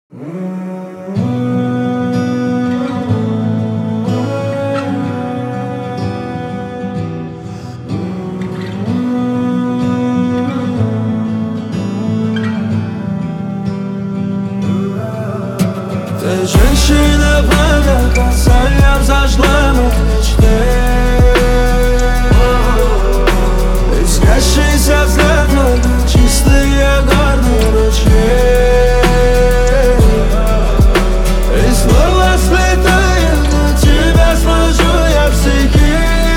Ты женщина, пламя, касанием зажгла мои мечты. Искрящийся взгляд твой, чистые горные ручьи. И снова сплетая на тебя сложу я стихи.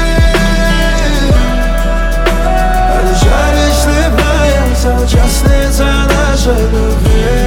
Жаль, слепая, соучастница нашей любви.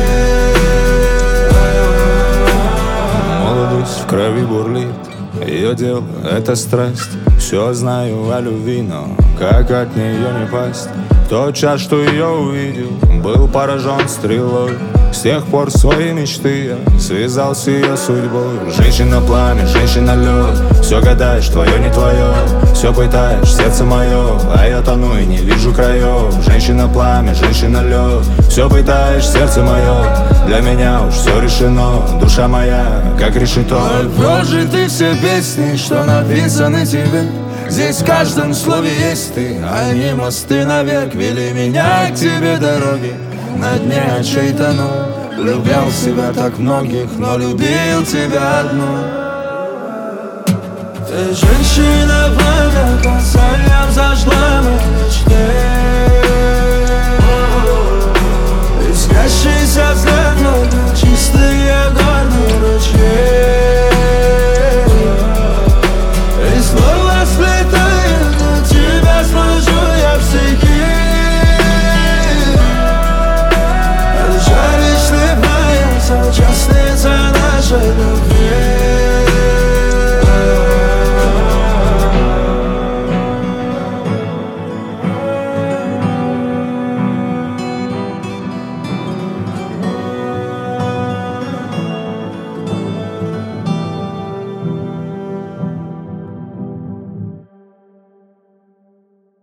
В крови бурлит, ее дело — это страсть. Все знаю о любви, но как от нее не пасть? В тот час, что ее увидел, был поражен стрелой. С тех пор свои мечты я связал с ее судьбой. Женщина пламя, женщина лед, все гадаешь, твое не твое. Все пытаешь, сердце мое, а я тону и не вижу краев. Женщина пламя, женщина лед, все пытаешь, сердце мое. Для меня уж все решено, душа моя, как решето. Прожиты все песни, что написаны тебе. Здесь в каждом слове есть ты, а не мосты навек вели меня к тебе дороги. На дне очей тону, любил себя так многих, но любил тебя одну. Ты женщина, пламя, касанием зажгла мои мечты. Искрящий